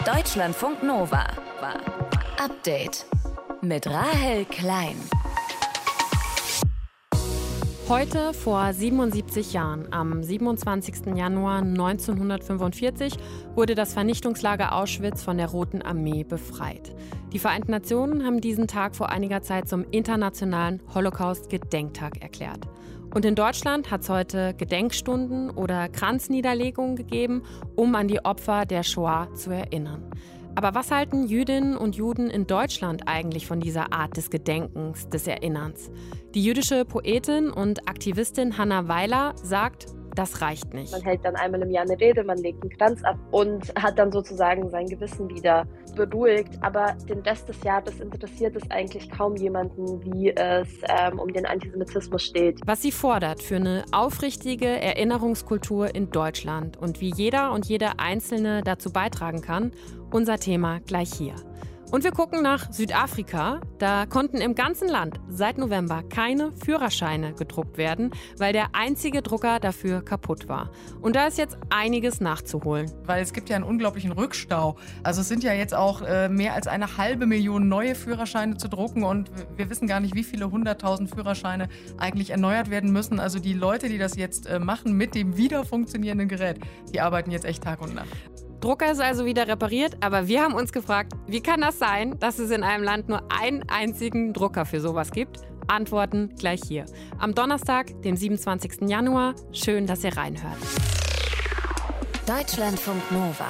Deutschlandfunk Nova. Update mit Rahel Klein. Heute vor 77 Jahren, am 27. Januar 1945, wurde das Vernichtungslager Auschwitz von der Roten Armee befreit. Die Vereinten Nationen haben diesen Tag vor einiger Zeit zum Internationalen Holocaust-Gedenktag erklärt. Und in Deutschland hat es heute Gedenkstunden oder Kranzniederlegungen gegeben, um an die Opfer der Shoah zu erinnern. Aber was halten Jüdinnen und Juden in Deutschland eigentlich von dieser Art des Gedenkens, des Erinnerns? Die jüdische Poetin und Aktivistin Hanna Weiler sagt, das reicht nicht. Man hält dann einmal im Jahr eine Rede, man legt einen Kranz ab und hat dann sozusagen sein Gewissen wieder beruhigt. Aber den Rest des Jahres interessiert es eigentlich kaum jemanden, wie es um den Antisemitismus steht. Was sie fordert für eine aufrichtige Erinnerungskultur in Deutschland und wie jeder und jede Einzelne dazu beitragen kann, unser Thema gleich hier. Und wir gucken nach Südafrika. Da konnten im ganzen Land seit November keine Führerscheine gedruckt werden, weil der einzige Drucker dafür kaputt war. Und da ist jetzt einiges nachzuholen. Weil es gibt ja einen unglaublichen Rückstau. Also es sind ja jetzt auch mehr als 500.000 neue Führerscheine zu drucken und wir wissen gar nicht, wie viele 100.000 Führerscheine eigentlich erneuert werden müssen. Also die Leute, die das jetzt machen mit dem wieder funktionierenden Gerät, die arbeiten jetzt echt Tag und Nacht. Drucker ist also wieder repariert, aber wir haben uns gefragt, wie kann das sein, dass es in einem Land nur einen einzigen Drucker für sowas gibt? Antworten gleich hier. Am Donnerstag, dem 27. Januar. Schön, dass ihr reinhört. Deutschlandfunk Nova.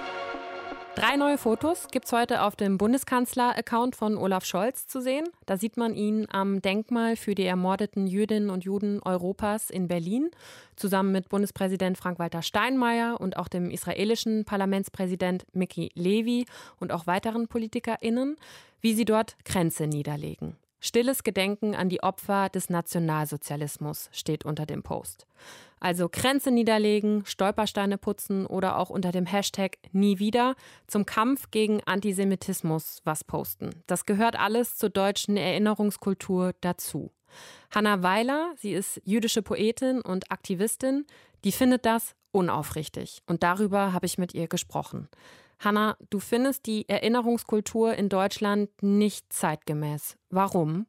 3 neue Fotos gibt es heute auf dem Bundeskanzler-Account von Olaf Scholz zu sehen. Da sieht man ihn am Denkmal für die ermordeten Jüdinnen und Juden Europas in Berlin, zusammen mit Bundespräsident Frank-Walter Steinmeier und auch dem israelischen Parlamentspräsident Miki Levy und auch weiteren PolitikerInnen, wie sie dort Kränze niederlegen. Stilles Gedenken an die Opfer des Nationalsozialismus steht unter dem Post. Also Kränze niederlegen, Stolpersteine putzen oder auch unter dem Hashtag Nie wieder zum Kampf gegen Antisemitismus was posten. Das gehört alles zur deutschen Erinnerungskultur dazu. Hanna Weiler, sie ist jüdische Poetin und Aktivistin, die findet das unaufrichtig. Und darüber habe ich mit ihr gesprochen. Hanna, du findest die Erinnerungskultur in Deutschland nicht zeitgemäß. Warum?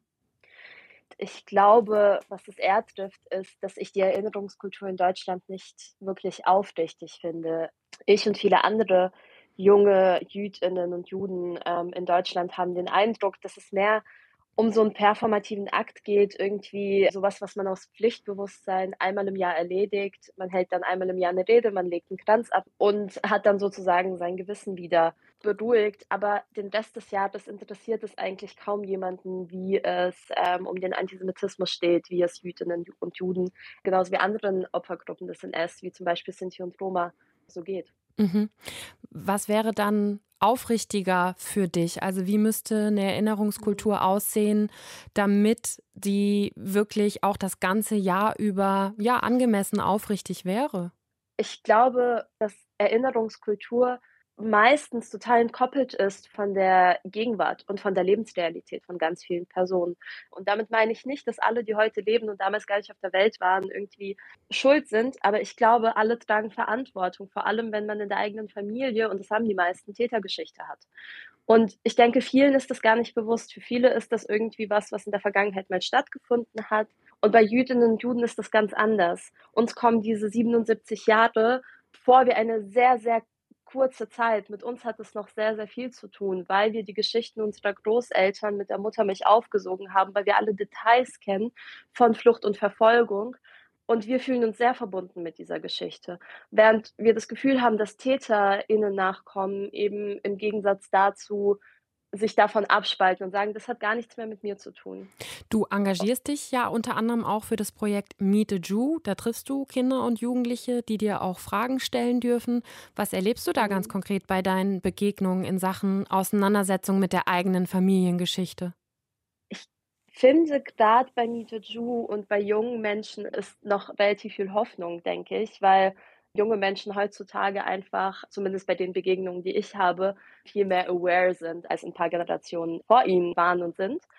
Ich glaube, was es eher trifft, ist, dass ich die Erinnerungskultur in Deutschland nicht wirklich aufrichtig finde. Ich und viele andere junge Jüdinnen und Juden in Deutschland haben den Eindruck, dass es mehr um so einen performativen Akt geht, irgendwie sowas, was man aus Pflichtbewusstsein einmal im Jahr erledigt. Man hält dann einmal im Jahr eine Rede, man legt einen Kranz ab und hat dann sozusagen sein Gewissen wieder beruhigt. Aber den Rest des Jahres interessiert es eigentlich kaum jemanden, wie es um den Antisemitismus steht, wie es Jüdinnen und Juden, genauso wie anderen Opfergruppen des NS, wie zum Beispiel Sinti und Roma, so geht. Mhm. Was wäre dann aufrichtiger für dich? Also wie müsste eine Erinnerungskultur aussehen, damit die wirklich auch das ganze Jahr über angemessen aufrichtig wäre? Ich glaube, dass Erinnerungskultur meistens total entkoppelt ist von der Gegenwart und von der Lebensrealität von ganz vielen Personen. Und damit meine ich nicht, dass alle, die heute leben und damals gar nicht auf der Welt waren, irgendwie schuld sind. Aber ich glaube, alle tragen Verantwortung, vor allem wenn man in der eigenen Familie, und das haben die meisten, Tätergeschichte hat. Und ich denke, vielen ist das gar nicht bewusst. Für viele ist das irgendwie was in der Vergangenheit mal stattgefunden hat. Und bei Jüdinnen und Juden ist das ganz anders. Uns kommen diese 77 Jahre vor wie eine sehr, sehr kurze Zeit. Mit uns hat es noch sehr, sehr viel zu tun, weil wir die Geschichten unserer Großeltern mit der Muttermilch aufgesogen haben, weil wir alle Details kennen von Flucht und Verfolgung. Und wir fühlen uns sehr verbunden mit dieser Geschichte. Während wir das Gefühl haben, dass TäterInnen nachkommen, eben im Gegensatz dazu sich davon abspalten und sagen, das hat gar nichts mehr mit mir zu tun. Du engagierst dich ja unter anderem auch für das Projekt Meet a Jew. Da triffst du Kinder und Jugendliche, die dir auch Fragen stellen dürfen. Was erlebst du da ganz konkret bei deinen Begegnungen in Sachen Auseinandersetzung mit der eigenen Familiengeschichte? Ich finde, gerade bei Meet a Jew und bei jungen Menschen ist noch relativ viel Hoffnung, denke ich, weil junge Menschen heutzutage einfach, zumindest bei den Begegnungen, die ich habe, viel mehr aware sind, als ein paar Generationen vor ihnen waren und sind.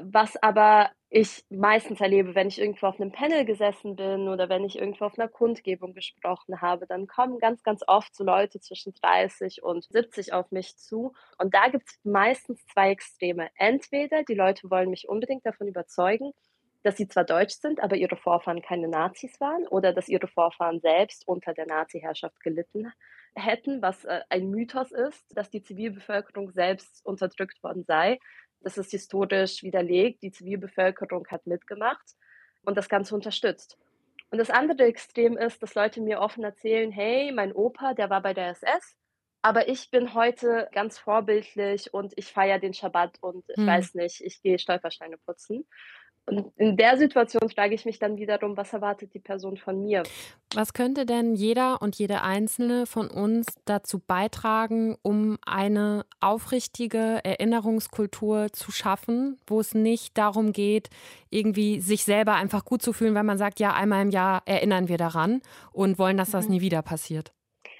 Was aber ich meistens erlebe, wenn ich irgendwo auf einem Panel gesessen bin oder wenn ich irgendwo auf einer Kundgebung gesprochen habe, dann kommen ganz, ganz oft so Leute zwischen 30 und 70 auf mich zu. Und da gibt's meistens 2 Extreme. Entweder die Leute wollen mich unbedingt davon überzeugen, dass sie zwar deutsch sind, aber ihre Vorfahren keine Nazis waren oder dass ihre Vorfahren selbst unter der Nazi-Herrschaft gelitten hätten, was, ein Mythos ist, dass die Zivilbevölkerung selbst unterdrückt worden sei. Das ist historisch widerlegt. Die Zivilbevölkerung hat mitgemacht und das Ganze unterstützt. Und das andere Extrem ist, dass Leute mir offen erzählen: „Hey, mein Opa, der war bei der SS, aber ich bin heute ganz vorbildlich und ich feiere den Schabbat und ich Hm. weiß nicht, ich gehe Stolpersteine putzen.“ Und in der Situation frage ich mich dann wiederum: Was erwartet die Person von mir? Was könnte denn jeder und jede Einzelne von uns dazu beitragen, um eine aufrichtige Erinnerungskultur zu schaffen, wo es nicht darum geht, irgendwie sich selber einfach gut zu fühlen, weil man sagt, ja, einmal im Jahr erinnern wir daran und wollen, dass das Mhm. nie wieder passiert?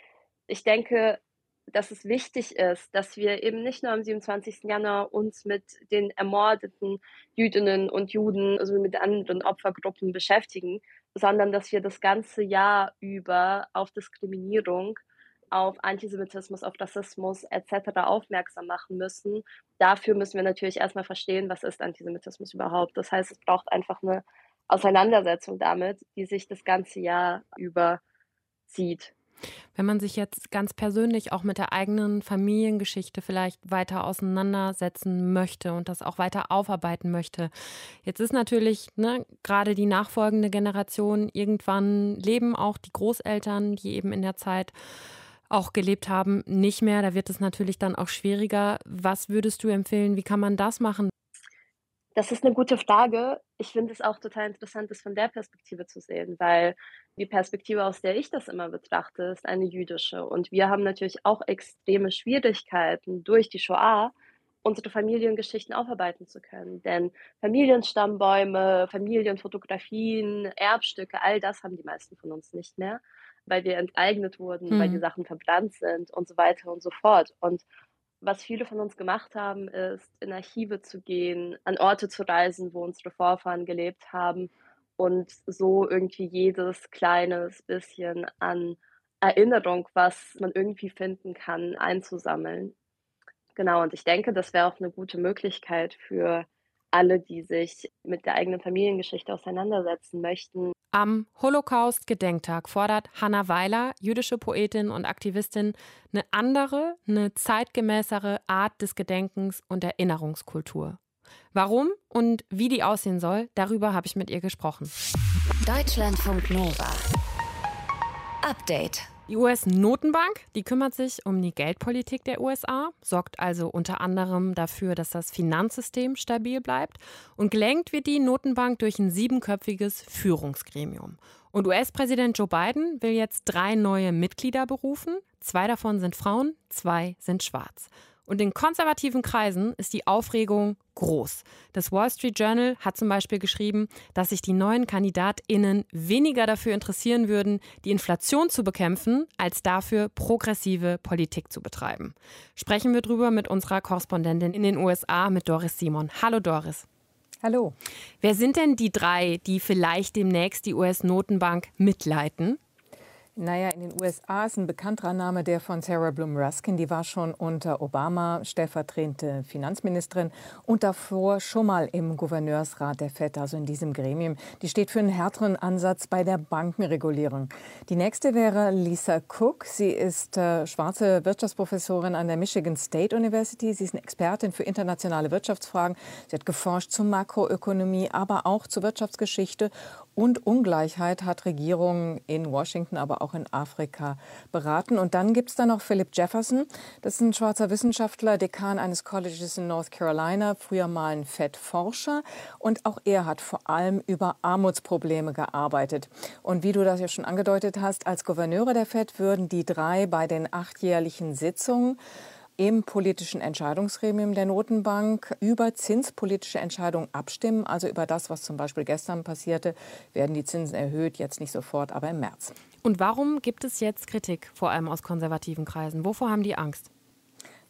Ich denke, dass es wichtig ist, dass wir eben nicht nur am 27. Januar uns mit den ermordeten Jüdinnen und Juden sowie mit anderen Opfergruppen beschäftigen, sondern dass wir das ganze Jahr über auf Diskriminierung, auf Antisemitismus, auf Rassismus et cetera aufmerksam machen müssen. Dafür müssen wir natürlich erst mal verstehen, was ist Antisemitismus überhaupt. Das heißt, es braucht einfach 'ne Auseinandersetzung damit, die sich das ganze Jahr über zieht. Wenn man sich jetzt ganz persönlich auch mit der eigenen Familiengeschichte vielleicht weiter auseinandersetzen möchte und das auch weiter aufarbeiten möchte. Jetzt ist natürlich, ne, gerade die nachfolgende Generation, irgendwann leben auch die Großeltern, die eben in der Zeit auch gelebt haben, nicht mehr. Da wird es natürlich dann auch schwieriger. Was würdest du empfehlen? Wie kann man das machen? Das ist 'ne gute Frage. Ich finde es auch total interessant, das von der Perspektive zu sehen, weil die Perspektive, aus der ich das immer betrachte, ist eine jüdische. Und wir haben natürlich auch extreme Schwierigkeiten, durch die Shoah unsere Familiengeschichten aufarbeiten zu können. Denn Familienstammbäume, Familienfotografien, Erbstücke, all das haben die meisten von uns nicht mehr, weil wir enteignet wurden, weil die Hm. Sachen verbrannt sind und so weiter und so fort. Und was viele von uns gemacht haben, ist, in Archive zu gehen, an Orte zu reisen, wo unsere Vorfahren gelebt haben und so irgendwie jedes kleines bisschen an Erinnerung, was man irgendwie finden kann, einzusammeln. Genau, und ich denke, das wäre auch 'ne gute Möglichkeit für alle, die sich mit der eigenen Familiengeschichte auseinandersetzen möchten. Am Holocaust-Gedenktag fordert Hanna Weiler, jüdische Poetin und Aktivistin, eine andere, eine zeitgemäßere Art des Gedenkens und Erinnerungskultur. Warum und wie die aussehen soll, darüber habe ich mit ihr gesprochen. Deutschlandfunk Nova. Update. Die US-Notenbank, die kümmert sich um die Geldpolitik der USA, sorgt also unter anderem dafür, dass das Finanzsystem stabil bleibt. Und gelenkt wird die Notenbank durch ein 7-köpfiges Führungsgremium. Und US-Präsident Joe Biden will jetzt 3 neue Mitglieder berufen. 2 davon sind Frauen, 2 sind schwarz. Und in konservativen Kreisen ist die Aufregung groß. Das Wall Street Journal hat zum Beispiel geschrieben, dass sich die neuen KandidatInnen weniger dafür interessieren würden, die Inflation zu bekämpfen, als dafür, progressive Politik zu betreiben. Sprechen wir drüber mit unserer Korrespondentin in den USA, mit Doris Simon. Hallo Doris. Hallo. Wer sind denn die 3, die vielleicht demnächst die US-Notenbank mitleiten? Naja, in den USA ist ein bekannterer Name der von Sarah Bloom Ruskin. Die war schon unter Obama stellvertretende Finanzministerin und davor schon mal im Gouverneursrat der FED, also in diesem Gremium. Die steht für einen härteren Ansatz bei der Bankenregulierung. Die nächste wäre Lisa Cook. Sie ist schwarze Wirtschaftsprofessorin an der Michigan State University. Sie ist eine Expertin für internationale Wirtschaftsfragen. Sie hat geforscht zur Makroökonomie, aber auch zur Wirtschaftsgeschichte und Ungleichheit, hat Regierungen in Washington, aber auch in Afrika beraten. Und dann gibt es da noch Philip Jefferson. Das ist ein schwarzer Wissenschaftler, Dekan eines Colleges in North Carolina, früher mal ein FED-Forscher. Und auch er hat vor allem über Armutsprobleme gearbeitet. Und wie du das ja schon angedeutet hast, als Gouverneure der FED würden die 3 bei den 8-jährlichen Sitzungen im politischen Entscheidungsgremium der Notenbank über zinspolitische Entscheidungen abstimmen. Also über das, was zum Beispiel gestern passierte, werden die Zinsen erhöht, jetzt nicht sofort, aber im März. Und warum gibt es jetzt Kritik, vor allem aus konservativen Kreisen? Wovor haben die Angst?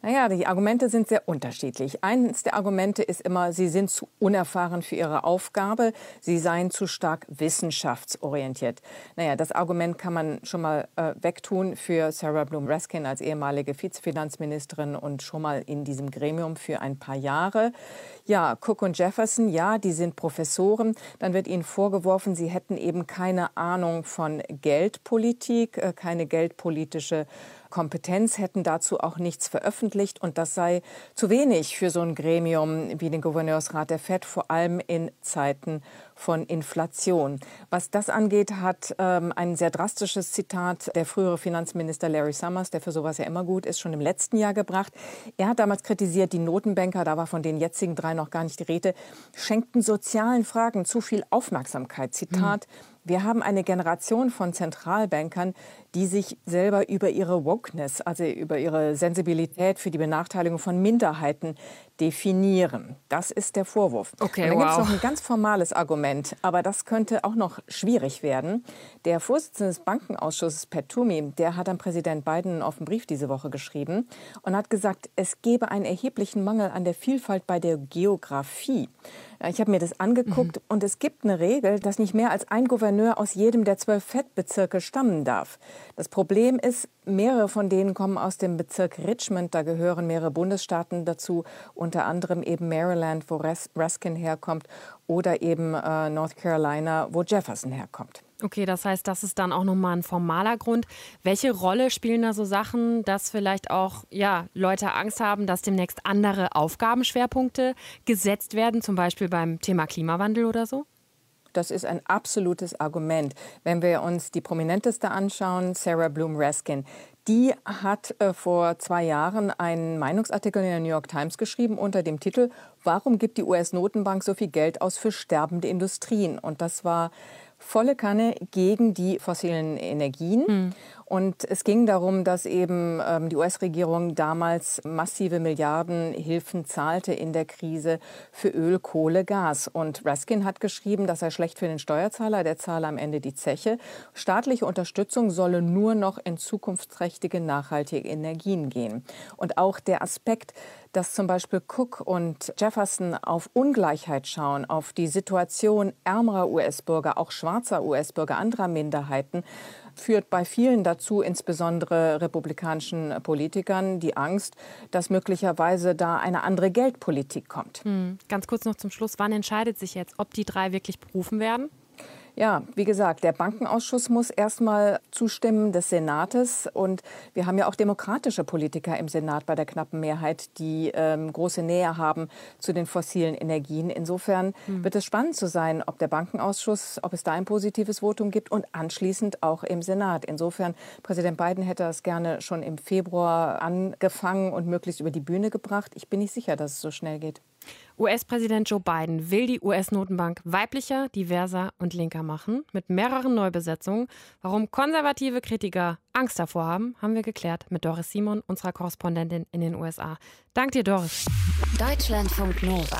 Naja, die Argumente sind sehr unterschiedlich. Eines der Argumente ist immer, sie sind zu unerfahren für ihre Aufgabe, sie seien zu stark wissenschaftsorientiert. Naja, das Argument kann man schon mal wegtun für Sarah Bloom Raskin als ehemalige Vizefinanzministerin und schon mal in diesem Gremium für ein paar Jahre. Ja, Cook und Jefferson, ja, die sind Professoren. Dann wird ihnen vorgeworfen, sie hätten eben keine Ahnung von Geldpolitik, keine geldpolitische Kompetenz, hätten dazu auch nichts veröffentlicht. Und das sei zu wenig für so ein Gremium wie den Gouverneursrat der FED, vor allem in Zeiten von Inflation. Was das angeht, hat ein sehr drastisches Zitat der frühere Finanzminister Larry Summers, der für sowas ja immer gut ist, schon im letzten Jahr gebracht. Er hat damals kritisiert, die Notenbanker, da war von den jetzigen 3 noch gar nicht die Rede, schenkten sozialen Fragen zu viel Aufmerksamkeit. Zitat: Wir haben eine Generation von Zentralbankern, die sich selber über ihre Wokeness, also über ihre Sensibilität für die Benachteiligung von Minderheiten definieren. Das ist der Vorwurf. Okay, und dann gibt es wow. noch ein ganz formales Argument, aber das könnte auch noch schwierig werden. Der Vorsitzende des Bankenausschusses, Pat Toomey, der hat an Präsident Biden einen offenen Brief diese Woche geschrieben und hat gesagt, es gebe einen erheblichen Mangel an der Vielfalt bei der Geografie. Ich habe mir das angeguckt und es gibt eine Regel, dass nicht mehr als ein Gouverneur aus jedem der 12 FED-Bezirke stammen darf. Das Problem ist, mehrere von denen kommen aus dem Bezirk Richmond. Da gehören mehrere Bundesstaaten dazu, unter anderem eben Maryland, wo Raskin herkommt, oder eben North Carolina, wo Jefferson herkommt. Okay, das heißt, das ist dann auch nochmal ein formaler Grund. Welche Rolle spielen da so Sachen, dass vielleicht auch Leute Angst haben, dass demnächst andere Aufgabenschwerpunkte gesetzt werden, zum Beispiel beim Thema Klimawandel oder so? Das ist ein absolutes Argument. Wenn wir uns die prominenteste anschauen, Sarah Bloom Raskin, die hat vor 2 Jahren einen Meinungsartikel in der New York Times geschrieben unter dem Titel „Warum gibt die US-Notenbank so viel Geld aus für sterbende Industrien?" Und das war volle Kanne gegen die fossilen Energien. Und es ging darum, dass eben die US-Regierung damals massive Milliardenhilfen zahlte in der Krise für Öl, Kohle, Gas. Und Raskin hat geschrieben, das sei schlecht für den Steuerzahler, der zahle am Ende die Zeche. Staatliche Unterstützung solle nur noch in zukunftsträchtige, nachhaltige Energien gehen. Und auch der Aspekt, dass zum Beispiel Cook und Jefferson auf Ungleichheit schauen, auf die Situation ärmerer US-Bürger, auch schwarzer US-Bürger, anderer Minderheiten, führt bei vielen dazu, insbesondere republikanischen Politikern, die Angst, dass möglicherweise da eine andere Geldpolitik kommt. Ganz kurz noch zum Schluss. Wann entscheidet sich jetzt, ob die 3 wirklich berufen werden? Ja, wie gesagt, der Bankenausschuss muss erstmal zustimmen des Senates. Und wir haben ja auch demokratische Politiker im Senat bei der knappen Mehrheit, die große Nähe haben zu den fossilen Energien. Insofern wird es spannend zu sein, ob der Bankenausschuss, ob es da ein positives Votum gibt und anschließend auch im Senat. Insofern, Präsident Biden hätte das gerne schon im Februar angefangen und möglichst über die Bühne gebracht. Ich bin nicht sicher, dass es so schnell geht. US-Präsident Joe Biden will die US-Notenbank weiblicher, diverser und linker machen, mit mehreren Neubesetzungen. Warum konservative Kritiker Angst davor haben, haben wir geklärt mit Doris Simon, unserer Korrespondentin in den USA. Dank dir, Doris. Deutschlandfunk Nova.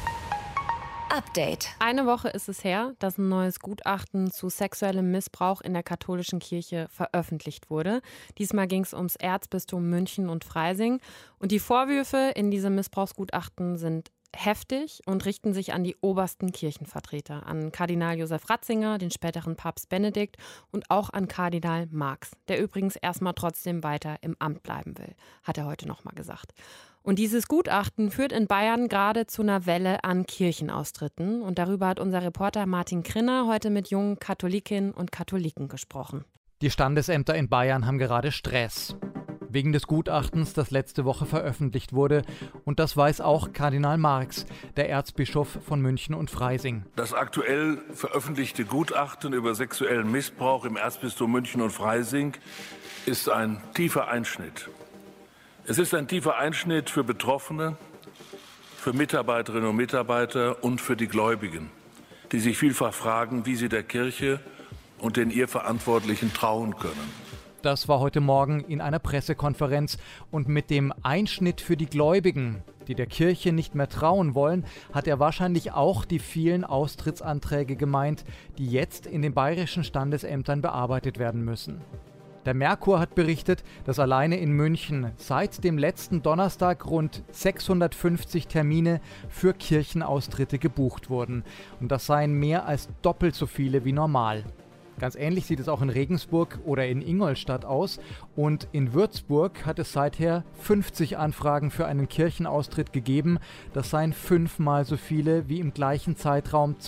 Update. Eine Woche ist es her, dass ein neues Gutachten zu sexuellem Missbrauch in der katholischen Kirche veröffentlicht wurde. Diesmal ging es ums Erzbistum München und Freising. Und die Vorwürfe in diesem Missbrauchsgutachten sind heftig und richten sich an die obersten Kirchenvertreter, an Kardinal Josef Ratzinger, den späteren Papst Benedikt und auch an Kardinal Marx, der übrigens erstmal trotzdem weiter im Amt bleiben will, hat er heute nochmal gesagt. Und dieses Gutachten führt in Bayern gerade zu einer Welle an Kirchenaustritten. Und darüber hat unser Reporter Martin Krinner heute mit jungen Katholikinnen und Katholiken gesprochen. Die Standesämter in Bayern haben gerade Stress. Wegen des Gutachtens, das letzte Woche veröffentlicht wurde. Und das weiß auch Kardinal Marx, der Erzbischof von München und Freising. Das aktuell veröffentlichte Gutachten über sexuellen Missbrauch im Erzbistum München und Freising ist ein tiefer Einschnitt. Es ist ein tiefer Einschnitt für Betroffene, für Mitarbeiterinnen und Mitarbeiter und für die Gläubigen, die sich vielfach fragen, wie sie der Kirche und den ihr Verantwortlichen trauen können. Das war heute Morgen in einer Pressekonferenz. Und mit dem Einschnitt für die Gläubigen, die der Kirche nicht mehr trauen wollen, hat er wahrscheinlich auch die vielen Austrittsanträge gemeint, die jetzt in den bayerischen Standesämtern bearbeitet werden müssen. Der Merkur hat berichtet, dass alleine in München seit dem letzten Donnerstag rund 650 Termine für Kirchenaustritte gebucht wurden. Und das seien mehr als doppelt so viele wie normal. Ganz ähnlich sieht es auch in Regensburg oder in Ingolstadt aus. Und in Würzburg hat es seither 50 Anfragen für einen Kirchenaustritt gegeben. Das seien 5-mal so viele wie im gleichen Zeitraum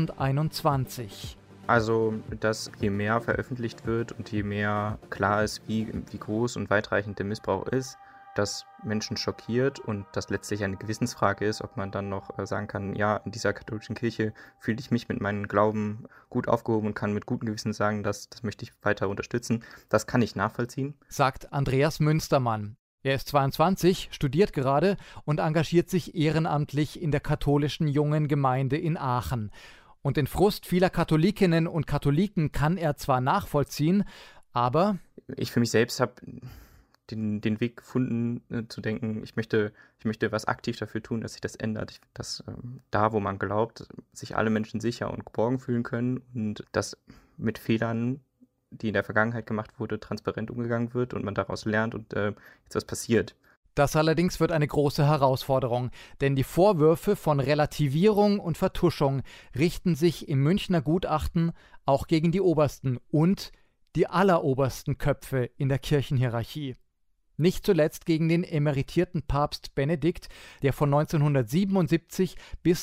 2021. Also, dass je mehr veröffentlicht wird und je mehr klar ist, wie groß und weitreichend der Missbrauch ist, das Menschen schockiert und das letztlich eine Gewissensfrage ist, ob man dann noch sagen kann, ja, in dieser katholischen Kirche fühle ich mich mit meinem Glauben gut aufgehoben und kann mit gutem Gewissen sagen, das möchte ich weiter unterstützen. Das kann ich nachvollziehen. Sagt Andreas Münstermann. Er ist 22, studiert gerade und engagiert sich ehrenamtlich in der katholischen Jungen Gemeinde in Aachen. Und den Frust vieler Katholikinnen und Katholiken kann er zwar nachvollziehen, aber ich für mich selbst habe den Weg gefunden, zu denken, ich möchte was aktiv dafür tun, dass sich das ändert. Dass da, wo man glaubt, sich alle Menschen sicher und geborgen fühlen können und dass mit Fehlern, die in der Vergangenheit gemacht wurde, transparent umgegangen wird und man daraus lernt und jetzt was passiert. Das allerdings wird eine große Herausforderung, denn die Vorwürfe von Relativierung und Vertuschung richten sich im Münchner Gutachten auch gegen die obersten und die allerobersten Köpfe in der Kirchenhierarchie. Nicht zuletzt gegen den emeritierten Papst Benedikt, der von 1977 bis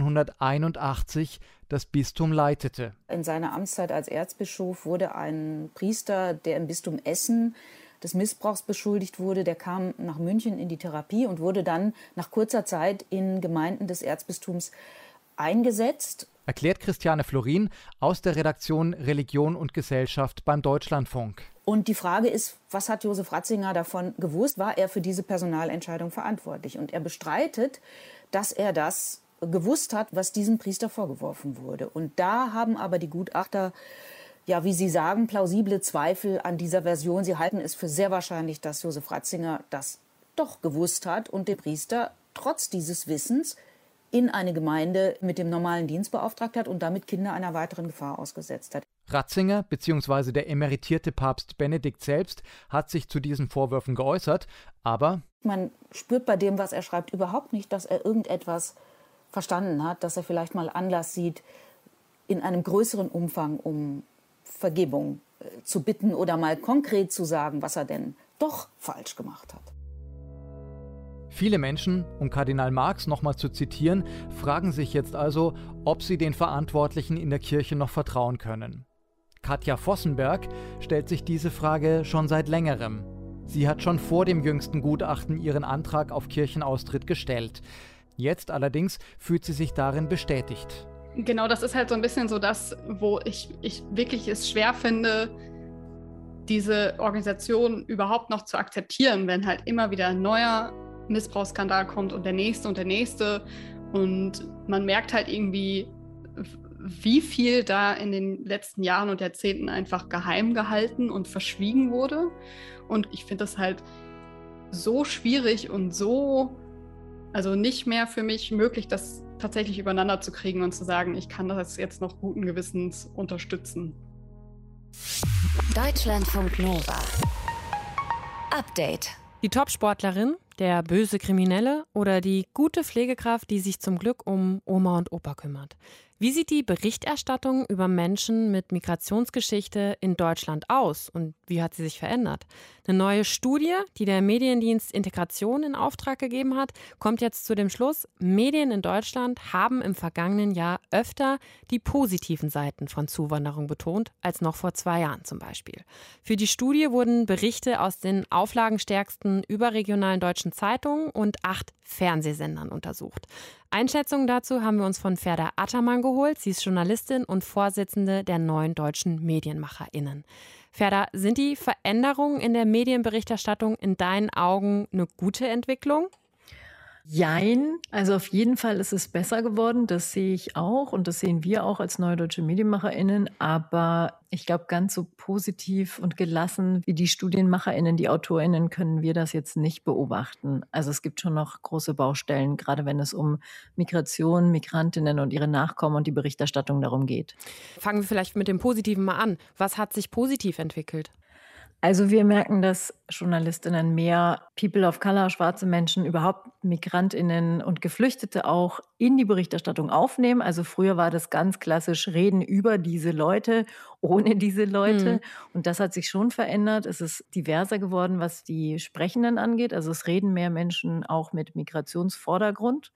1981 das Bistum leitete. In seiner Amtszeit als Erzbischof wurde ein Priester, der im Bistum Essen des Missbrauchs beschuldigt wurde, der kam nach München in die Therapie und wurde dann nach kurzer Zeit in Gemeinden des Erzbistums eingesetzt. Erklärt Christiane Florin aus der Redaktion Religion und Gesellschaft beim Deutschlandfunk. Und die Frage ist, was hat Josef Ratzinger davon gewusst? War er für diese Personalentscheidung verantwortlich? Und er bestreitet, dass er das gewusst hat, was diesem Priester vorgeworfen wurde. Und da haben aber die Gutachter, ja, wie Sie sagen, plausible Zweifel an dieser Version. Sie halten es für sehr wahrscheinlich, dass Josef Ratzinger das doch gewusst hat und den Priester trotz dieses Wissens in eine Gemeinde mit dem normalen Dienst beauftragt hat und damit Kinder einer weiteren Gefahr ausgesetzt hat. Ratzinger bzw. der emeritierte Papst Benedikt selbst hat sich zu diesen Vorwürfen geäußert, aber man spürt bei dem, was er schreibt, überhaupt nicht, dass er irgendetwas verstanden hat, dass er vielleicht mal Anlass sieht, in einem größeren Umfang um Vergebung zu bitten oder mal konkret zu sagen, was er denn doch falsch gemacht hat. Viele Menschen, um Kardinal Marx nochmal zu zitieren, fragen sich jetzt also, ob sie den Verantwortlichen in der Kirche noch vertrauen können. Katja Vossenberg stellt sich diese Frage schon seit längerem. Sie hat schon vor dem jüngsten Gutachten ihren Antrag auf Kirchenaustritt gestellt. Jetzt allerdings fühlt sie sich darin bestätigt. Genau, das ist halt so ein bisschen so das, wo ich wirklich es schwer finde, diese Organisation überhaupt noch zu akzeptieren, wenn halt immer wieder ein neuer Missbrauchsskandal kommt und der nächste und der nächste. Und man merkt halt irgendwie, wie viel da in den letzten Jahren und Jahrzehnten einfach geheim gehalten und verschwiegen wurde. Und ich finde das halt so schwierig und so, also nicht mehr für mich möglich, das tatsächlich übereinander zu kriegen und zu sagen, ich kann das jetzt noch guten Gewissens unterstützen. Deutschlandfunk Nova. Update. Die Topsportlerin, der böse Kriminelle oder die gute Pflegekraft, die sich zum Glück um Oma und Opa kümmert. Wie sieht die Berichterstattung über Menschen mit Migrationsgeschichte in Deutschland aus und wie hat sie sich verändert? Eine neue Studie, die der Mediendienst Integration in Auftrag gegeben hat, kommt jetzt zu dem Schluss, Medien in Deutschland haben im vergangenen Jahr öfter die positiven Seiten von Zuwanderung betont, als noch vor 2 Jahren zum Beispiel. Für die Studie wurden Berichte aus den auflagenstärksten überregionalen deutschen Zeitungen und 8 Fernsehsendern untersucht. Einschätzungen dazu haben wir uns von Ferda Attermann geholt. Sie ist Journalistin und Vorsitzende der Neuen Deutschen MedienmacherInnen. Ferda, sind die Veränderungen in der Medienberichterstattung in deinen Augen eine gute Entwicklung? Jein, also auf jeden Fall ist es besser geworden, das sehe ich auch und das sehen wir auch als Neue Deutsche MedienmacherInnen, aber ich glaube, ganz so positiv und gelassen wie die StudienmacherInnen, die AutorInnen, können wir das jetzt nicht beobachten. Also es gibt schon noch große Baustellen, gerade wenn es um Migration, Migrantinnen und ihre Nachkommen und die Berichterstattung darum geht. Fangen wir vielleicht mit dem Positiven mal an. Was hat sich positiv entwickelt? Also wir merken, dass Journalistinnen mehr People of Color, schwarze Menschen, überhaupt MigrantInnen und Geflüchtete auch in die Berichterstattung aufnehmen. Also früher war das ganz klassisch Reden über diese Leute, ohne diese Leute. Und das hat sich schon verändert. Es ist diverser geworden, was die Sprechenden angeht. Also es reden mehr Menschen auch mit Migrationsvordergrund.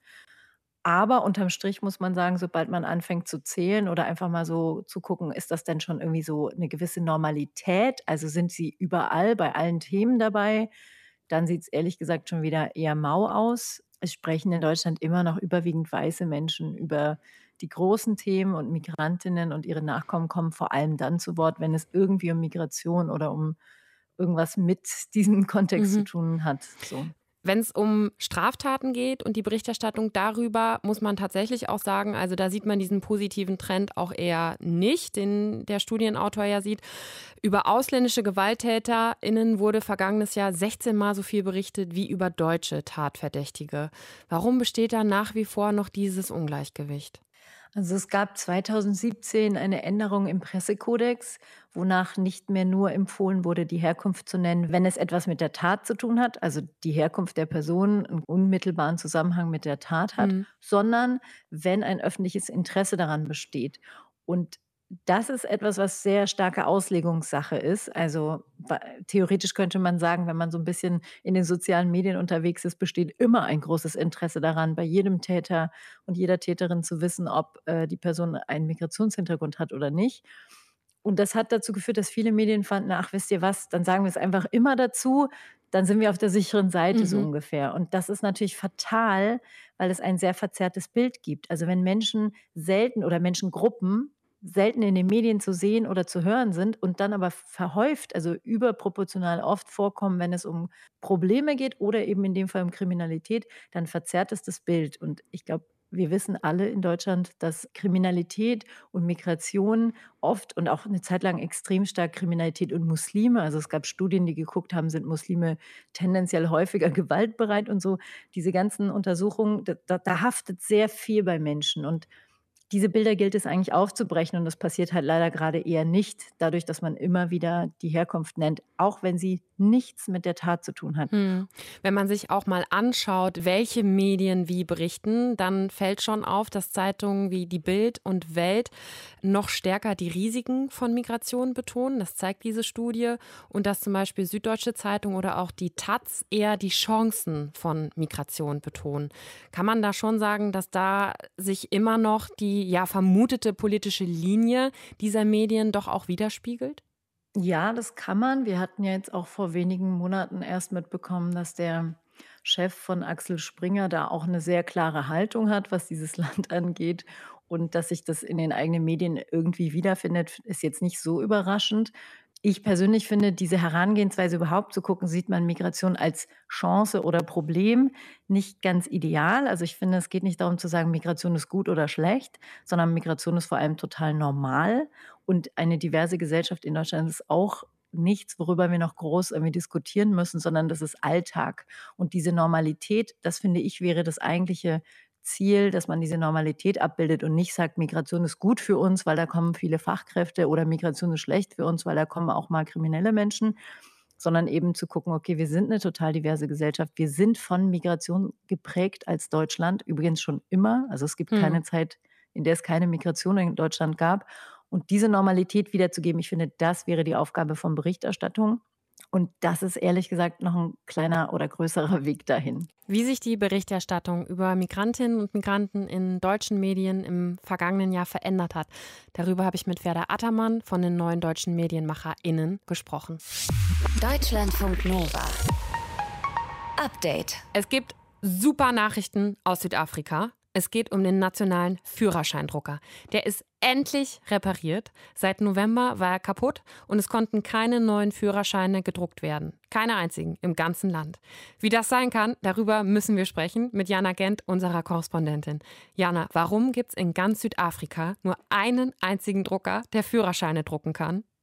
Aber unterm Strich muss man sagen, sobald man anfängt zu zählen oder einfach mal so zu gucken, ist das denn schon irgendwie so eine gewisse Normalität? Also sind sie überall bei allen Themen dabei? Dann sieht es ehrlich gesagt schon wieder eher mau aus. Es sprechen in Deutschland immer noch überwiegend weiße Menschen über die großen Themen und Migrantinnen und ihre Nachkommen kommen vor allem dann zu Wort, wenn es irgendwie um Migration oder um irgendwas mit diesem Kontext zu tun hat. So. Wenn es um Straftaten geht und die Berichterstattung darüber, muss man tatsächlich auch sagen, also da sieht man diesen positiven Trend auch eher nicht, den der Studienautor ja sieht. Über ausländische GewalttäterInnen wurde vergangenes Jahr 16 Mal so viel berichtet wie über deutsche Tatverdächtige. Warum besteht da nach wie vor noch dieses Ungleichgewicht? Also es gab 2017 eine Änderung im Pressekodex, wonach nicht mehr nur empfohlen wurde, die Herkunft zu nennen, wenn es etwas mit der Tat zu tun hat, also die Herkunft der Person einen unmittelbaren Zusammenhang mit der Tat hat, sondern wenn ein öffentliches Interesse daran besteht. Und das ist etwas, was sehr starke Auslegungssache ist. Also theoretisch könnte man sagen, wenn man so ein bisschen in den sozialen Medien unterwegs ist, besteht immer ein großes Interesse daran, bei jedem Täter und jeder Täterin zu wissen, ob die Person einen Migrationshintergrund hat oder nicht. Und das hat dazu geführt, dass viele Medien fanden, ach, wisst ihr was, dann sagen wir es einfach immer dazu, dann sind wir auf der sicheren Seite so ungefähr. Und das ist natürlich fatal, weil es ein sehr verzerrtes Bild gibt. Also wenn Menschen selten oder Menschengruppen selten in den Medien zu sehen oder zu hören sind und dann aber verhäuft, also überproportional oft vorkommen, wenn es um Probleme geht oder eben in dem Fall um Kriminalität, dann verzerrt es das Bild. Und ich glaube, wir wissen alle in Deutschland, dass Kriminalität und Migration oft und auch eine Zeit lang extrem stark Kriminalität und Muslime, also es gab Studien, die geguckt haben, sind Muslime tendenziell häufiger gewaltbereit und so. Diese ganzen Untersuchungen, da haftet sehr viel bei Menschen und diese Bilder gilt es eigentlich aufzubrechen und das passiert halt leider gerade eher nicht, dadurch, dass man immer wieder die Herkunft nennt, auch wenn sie nichts mit der Tat zu tun hat. Wenn man sich auch mal anschaut, welche Medien wie berichten, dann fällt schon auf, dass Zeitungen wie die Bild und Welt noch stärker die Risiken von Migration betonen. Das zeigt diese Studie. Und dass zum Beispiel Süddeutsche Zeitung oder auch die taz eher die Chancen von Migration betonen. Kann man da schon sagen, dass da sich immer noch die vermutete politische Linie dieser Medien doch auch widerspiegelt? Ja, das kann man. Wir hatten ja jetzt auch vor wenigen Monaten erst mitbekommen, dass der Chef von Axel Springer da auch eine sehr klare Haltung hat, was dieses Land angeht. Und dass sich das in den eigenen Medien irgendwie wiederfindet, ist jetzt nicht so überraschend. Ich persönlich finde, diese Herangehensweise überhaupt zu gucken, sieht man Migration als Chance oder Problem, nicht ganz ideal. Also ich finde, es geht nicht darum zu sagen, Migration ist gut oder schlecht, sondern Migration ist vor allem total normal. Und eine diverse Gesellschaft in Deutschland ist auch nichts, worüber wir noch groß irgendwie diskutieren müssen, sondern das ist Alltag. Und diese Normalität, das finde ich, wäre das eigentliche Ziel, dass man diese Normalität abbildet und nicht sagt, Migration ist gut für uns, weil da kommen viele Fachkräfte oder Migration ist schlecht für uns, weil da kommen auch mal kriminelle Menschen, sondern eben zu gucken, okay, wir sind eine total diverse Gesellschaft. Wir sind von Migration geprägt als Deutschland, übrigens schon immer. Also es gibt keine Zeit, in der es keine Migration in Deutschland gab. Und diese Normalität wiederzugeben, ich finde, das wäre die Aufgabe von Berichterstattung. Und das ist ehrlich gesagt noch ein kleiner oder größerer Weg dahin. Wie sich die Berichterstattung über Migrantinnen und Migranten in deutschen Medien im vergangenen Jahr verändert hat, darüber habe ich mit Ferda Attermann von den Neuen Deutschen MedienmacherInnen gesprochen. Deutschlandfunk Nova. Update. Es gibt super Nachrichten aus Südafrika. Es geht um den nationalen Führerscheindrucker. Der ist endlich repariert. Seit November war er kaputt und es konnten keine neuen Führerscheine gedruckt werden. Keine einzigen im ganzen Land. Wie das sein kann, darüber müssen wir sprechen mit Jana Gent, unserer Korrespondentin. Jana, warum gibt es in ganz Südafrika nur einen einzigen Drucker, der Führerscheine drucken kann?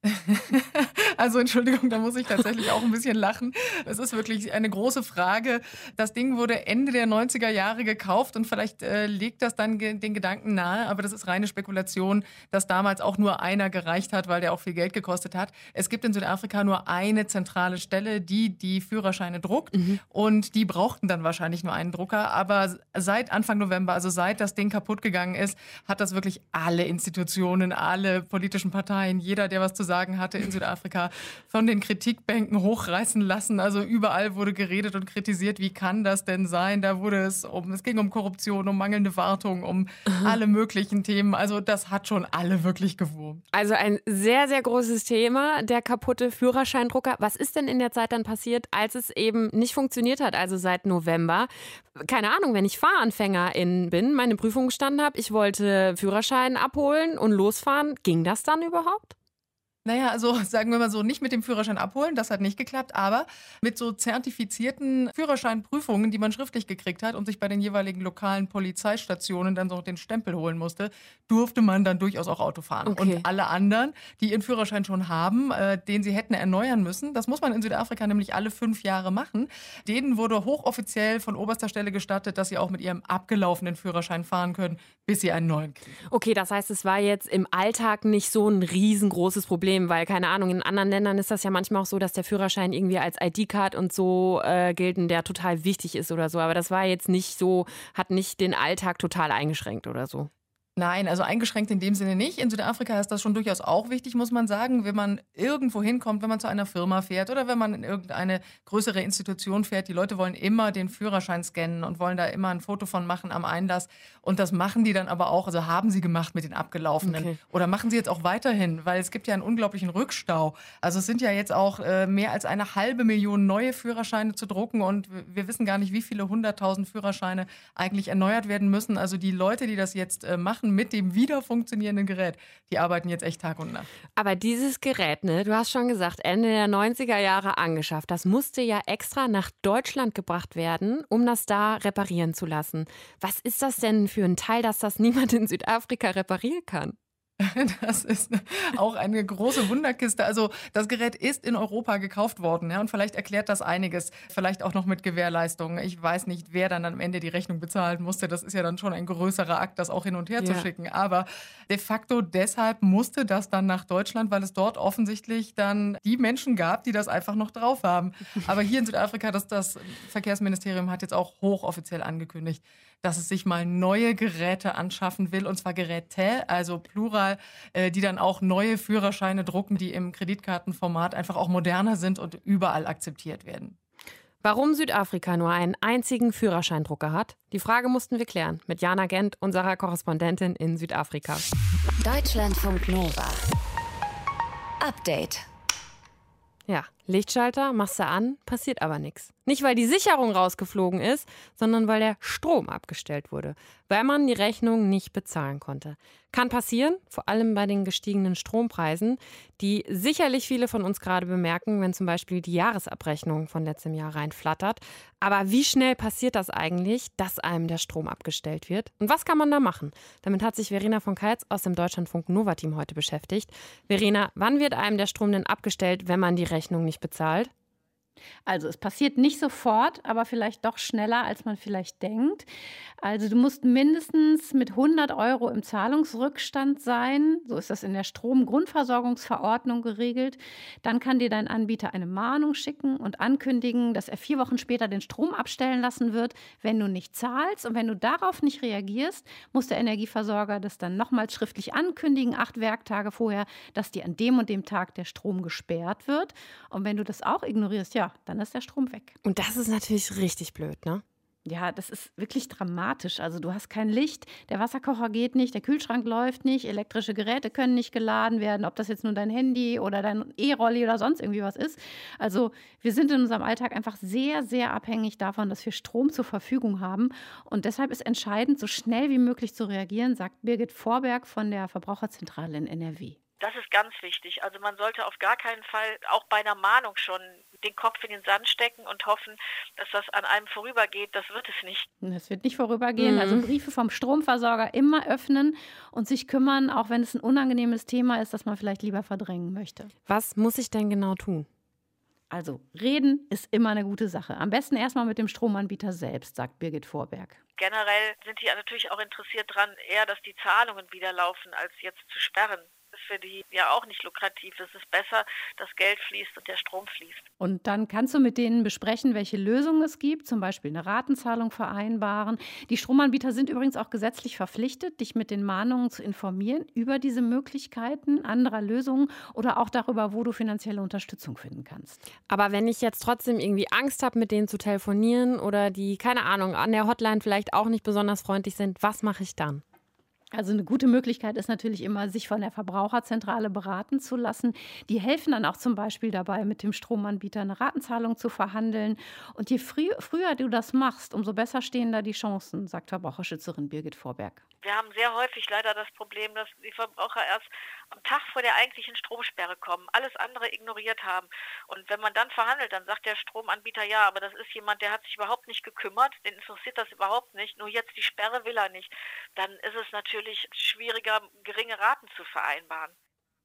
Also Entschuldigung, da muss ich tatsächlich auch ein bisschen lachen. Es ist wirklich eine große Frage. Das Ding wurde Ende der 90er Jahre gekauft und vielleicht legt das dann den Gedanken nahe, aber das ist reine Spekulation, dass damals auch nur einer gereicht hat, weil der auch viel Geld gekostet hat. Es gibt in Südafrika nur eine zentrale Stelle, die Führerscheine druckt und die brauchten dann wahrscheinlich nur einen Drucker. Aber seit Anfang November, also seit das Ding kaputt gegangen ist, hat das wirklich alle Institutionen, alle politischen Parteien, jeder, der was zu sagen hatte in Südafrika, von den Kritikbänken hochreißen lassen. Also überall wurde geredet und kritisiert, wie kann das denn sein? Es ging um Korruption, um mangelnde Wartung, um alle möglichen Themen. Also das hat schon alle wirklich gewurmt. Also ein sehr, sehr großes Thema, der kaputte Führerscheindrucker. Was ist denn in der Zeit dann passiert, als es eben nicht funktioniert hat, also seit November? Keine Ahnung, wenn ich Fahranfängerin bin, meine Prüfung gestanden habe, ich wollte Führerschein abholen und losfahren, ging das dann überhaupt? Naja, also sagen wir mal so, nicht mit dem Führerschein abholen, das hat nicht geklappt, aber mit so zertifizierten Führerscheinprüfungen, die man schriftlich gekriegt hat und sich bei den jeweiligen lokalen Polizeistationen dann so den Stempel holen musste, durfte man dann durchaus auch Auto fahren. Okay. Und alle anderen, die ihren Führerschein schon haben, den sie hätten erneuern müssen, das muss man in Südafrika nämlich alle 5 Jahre machen, denen wurde hochoffiziell von oberster Stelle gestattet, dass sie auch mit ihrem abgelaufenen Führerschein fahren können, bis sie einen neuen kriegen. Okay, das heißt, es war jetzt im Alltag nicht so ein riesengroßes Problem, weil, keine Ahnung, in anderen Ländern ist das ja manchmal auch so, dass der Führerschein irgendwie als ID-Card und so gilt und der total wichtig ist oder so. Aber das war jetzt nicht so, hat nicht den Alltag total eingeschränkt oder so. Nein, also eingeschränkt in dem Sinne nicht. In Südafrika ist das schon durchaus auch wichtig, muss man sagen, wenn man irgendwo hinkommt, wenn man zu einer Firma fährt oder wenn man in irgendeine größere Institution fährt. Die Leute wollen immer den Führerschein scannen und wollen da immer ein Foto von machen am Einlass. Und das machen die dann aber auch, also haben sie gemacht mit den abgelaufenen. Okay. Oder machen sie jetzt auch weiterhin, weil es gibt ja einen unglaublichen Rückstau. Also es sind ja jetzt auch mehr als 500.000 neue Führerscheine zu drucken und wir wissen gar nicht, wie viele 100.000 Führerscheine eigentlich erneuert werden müssen. Also die Leute, die das jetzt machen, mit dem wieder funktionierenden Gerät, die arbeiten jetzt echt Tag und Nacht. Aber dieses Gerät, ne, du hast schon gesagt, Ende der 90er Jahre angeschafft, das musste ja extra nach Deutschland gebracht werden, um das da reparieren zu lassen. Was ist das denn für ein Teil, dass das niemand in Südafrika reparieren kann? Das ist auch eine große Wunderkiste. Also das Gerät ist in Europa gekauft worden, ja, und vielleicht erklärt das einiges, vielleicht auch noch mit Gewährleistung. Ich weiß nicht, wer dann am Ende die Rechnung bezahlen musste. Das ist ja dann schon ein größerer Akt, das auch hin und her zu schicken. Aber de facto deshalb musste das dann nach Deutschland, weil es dort offensichtlich dann die Menschen gab, die das einfach noch drauf haben. Aber hier in Südafrika, das Verkehrsministerium hat jetzt auch hochoffiziell angekündigt, dass es sich mal neue Geräte anschaffen will, und zwar Geräte, also Plural, die dann auch neue Führerscheine drucken, die im Kreditkartenformat einfach auch moderner sind und überall akzeptiert werden. Warum Südafrika nur einen einzigen Führerscheindrucker hat? Die Frage mussten wir klären mit Jana Gent, unserer Korrespondentin in Südafrika. Deutschlandfunk Nova. Update. Ja, Lichtschalter, machst du an, passiert aber nichts. Nicht, weil die Sicherung rausgeflogen ist, sondern weil der Strom abgestellt wurde, weil man die Rechnung nicht bezahlen konnte. Kann passieren, vor allem bei den gestiegenen Strompreisen, die sicherlich viele von uns gerade bemerken, wenn zum Beispiel die Jahresabrechnung von letztem Jahr reinflattert. Aber wie schnell passiert das eigentlich, dass einem der Strom abgestellt wird? Und was kann man da machen? Damit hat sich Verena von Keitz aus dem Deutschlandfunk Nova-Team heute beschäftigt. Verena, wann wird einem der Strom denn abgestellt, wenn man die Rechnung nicht bezahlt? Also es passiert nicht sofort, aber vielleicht doch schneller, als man vielleicht denkt. Also du musst mindestens mit 100 € im Zahlungsrückstand sein. So ist das in der Stromgrundversorgungsverordnung geregelt. Dann kann dir dein Anbieter eine Mahnung schicken und ankündigen, dass er 4 Wochen später den Strom abstellen lassen wird, wenn du nicht zahlst. Und wenn du darauf nicht reagierst, muss der Energieversorger das dann nochmals schriftlich ankündigen, 8 Werktage vorher, dass dir an dem und dem Tag der Strom gesperrt wird. Und wenn du das auch ignorierst, ja, dann ist der Strom weg. Und das ist natürlich richtig blöd, ne? Ja, das ist wirklich dramatisch. Also du hast kein Licht, der Wasserkocher geht nicht, der Kühlschrank läuft nicht, elektrische Geräte können nicht geladen werden, ob das jetzt nur dein Handy oder dein E-Rolli oder sonst irgendwie was ist. Also wir sind in unserem Alltag einfach sehr, sehr abhängig davon, dass wir Strom zur Verfügung haben. Und deshalb ist entscheidend, so schnell wie möglich zu reagieren, sagt Birgit Vorberg von der Verbraucherzentrale in NRW. Das ist ganz wichtig. Also man sollte auf gar keinen Fall, auch bei einer Mahnung schon, den Kopf in den Sand stecken und hoffen, dass das an einem vorübergeht. Das wird es nicht. Das wird nicht vorübergehen. Also Briefe vom Stromversorger immer öffnen und sich kümmern, auch wenn es ein unangenehmes Thema ist, das man vielleicht lieber verdrängen möchte. Was muss ich denn genau tun? Also reden ist immer eine gute Sache. Am besten erstmal mit dem Stromanbieter selbst, sagt Birgit Vorberg. Generell sind die natürlich auch interessiert daran, eher, dass die Zahlungen wieder laufen, als jetzt zu sperren. Das ist für die ja auch nicht lukrativ. Es ist besser, dass Geld fließt und der Strom fließt. Und dann kannst du mit denen besprechen, welche Lösungen es gibt, zum Beispiel eine Ratenzahlung vereinbaren. Die Stromanbieter sind übrigens auch gesetzlich verpflichtet, dich mit den Mahnungen zu informieren über diese Möglichkeiten anderer Lösungen oder auch darüber, wo du finanzielle Unterstützung finden kannst. Aber wenn ich jetzt trotzdem irgendwie Angst habe, mit denen zu telefonieren oder die, keine Ahnung, an der Hotline vielleicht auch nicht besonders freundlich sind, was mache ich dann? Also eine gute Möglichkeit ist natürlich immer, sich von der Verbraucherzentrale beraten zu lassen. Die helfen dann auch zum Beispiel dabei, mit dem Stromanbieter eine Ratenzahlung zu verhandeln. Und je früher du das machst, umso besser stehen da die Chancen, sagt Verbraucherschützerin Birgit Vorberg. Wir haben sehr häufig leider das Problem, dass die Verbraucher erst am Tag vor der eigentlichen Stromsperre kommen, alles andere ignoriert haben. Und wenn man dann verhandelt, dann sagt der Stromanbieter, ja, aber das ist jemand, der hat sich überhaupt nicht gekümmert, den interessiert das überhaupt nicht, nur jetzt die Sperre will er nicht. Dann ist es natürlich schwieriger, geringe Raten zu vereinbaren.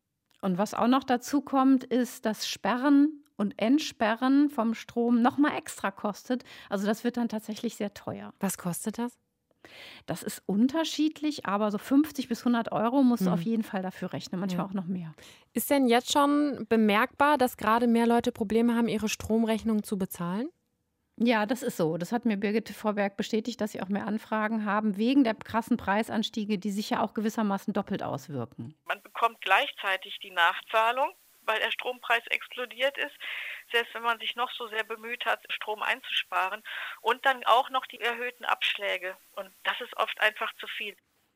Und was auch noch dazu kommt, ist, dass Sperren und Entsperren vom Strom nochmal extra kostet. Also das wird dann tatsächlich sehr teuer. Was kostet das? Das ist unterschiedlich, aber so 50 bis 100 Euro musst du auf jeden Fall dafür rechnen, manchmal auch noch mehr. Ist denn jetzt schon bemerkbar, dass gerade mehr Leute Probleme haben, ihre Stromrechnung zu bezahlen? Ja, das ist so. Das hat mir Birgit Vorberg bestätigt, dass sie auch mehr Anfragen haben, wegen der krassen Preisanstiege, die sich ja auch gewissermaßen doppelt auswirken. Man bekommt gleichzeitig die Nachzahlung, weil der Strompreis explodiert ist, selbst wenn man sich noch so sehr bemüht hat, Strom einzusparen. Und dann auch noch die erhöhten Abschläge. Und das ist oft einfach zu viel.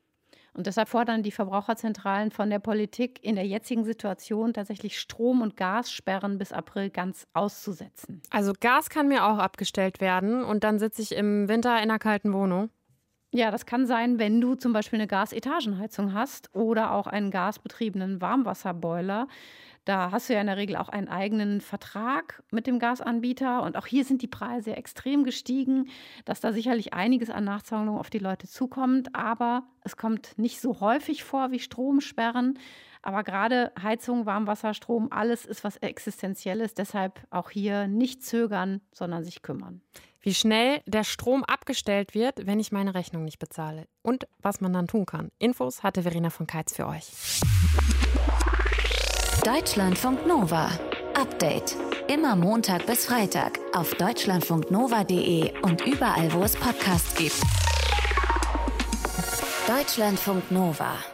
Und deshalb fordern die Verbraucherzentralen von der Politik in der jetzigen Situation tatsächlich Strom- und Gassperren bis April ganz auszusetzen. Also Gas kann mir auch abgestellt werden und dann sitze ich im Winter in einer kalten Wohnung? Ja, das kann sein, wenn du zum Beispiel eine Gasetagenheizung hast oder auch einen gasbetriebenen Warmwasserboiler. Da hast du ja in der Regel auch einen eigenen Vertrag mit dem Gasanbieter. Und auch hier sind die Preise extrem gestiegen, dass da sicherlich einiges an Nachzahlungen auf die Leute zukommt. Aber es kommt nicht so häufig vor wie Stromsperren. Aber gerade Heizung, Warmwasser, Strom, alles ist was Existenzielles. Deshalb auch hier nicht zögern, sondern sich kümmern. Wie schnell der Strom abgestellt wird, wenn ich meine Rechnung nicht bezahle. Und was man dann tun kann. Infos hatte Verena von Keitz für euch. Deutschlandfunk Nova. Update. Immer Montag bis Freitag auf deutschlandfunknova.de und überall, wo es Podcasts gibt. Deutschlandfunk Nova.